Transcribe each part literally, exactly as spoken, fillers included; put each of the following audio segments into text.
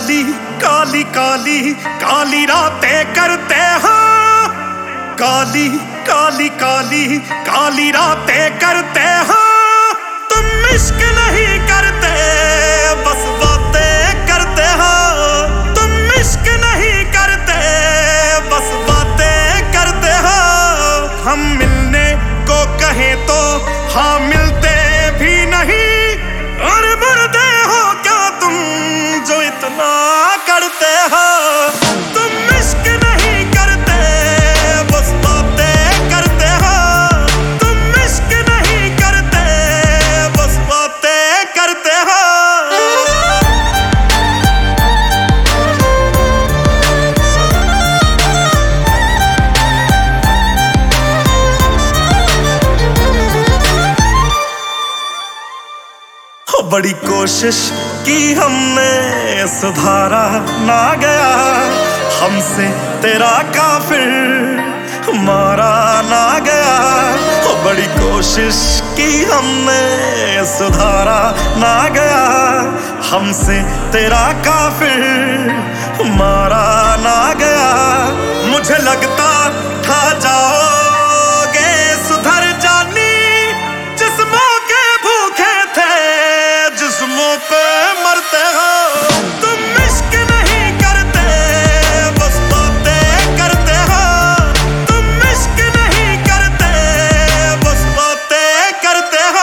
काली काली काली काली रातें करते हो, काली काली काली काली रातें करते हो। तुम इश्क नहीं करते बस बातें करते हो, तुम इश्क नहीं करते बस बातें करते हो। हम मिलने को कहें तो हाँ मिलते भी नहीं, और मुर्दे हो क्या तुम जो इतना करते हो। तुम इश्क नहीं करते बस बातें करते हो, तुम इश्क नहीं करते बस बातें करते हो। बड़ी कोशिश की हमने सुधारा ना गया, हमसे तेरा काफिर मारा ना गया। बड़ी कोशिश की हमने सुधारा ना गया, हमसे तेरा काफिर मारा ना गया। मुझे लगता था जाओगे सुधर जानी, जिस्मों के भूखे थे जिस्मों पे मरते हो। तुम इश्क नहीं करते बस बातें करते हो, तुम इश्क नहीं करते बस बातें करते हो।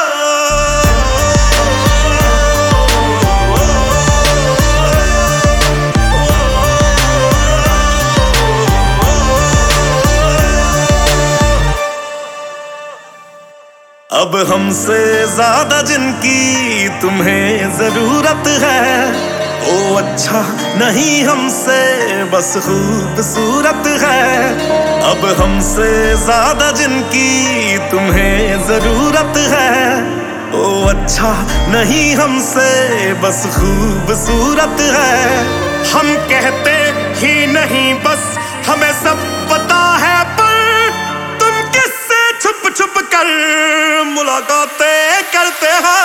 अब हमसे ज्यादा जिनकी तुम्हें जरूरत है, वो अच्छा नहीं हमसे बस खूबसूरत है। अब हमसे ज्यादा जिनकी तुम्हें जरूरत है, वो अच्छा नहीं हमसे बस खूबसूरत है। हम कहते ही नहीं बस हमें सब पता है, पर तुम किससे छुप छुप कर मुलाकातें करते हो।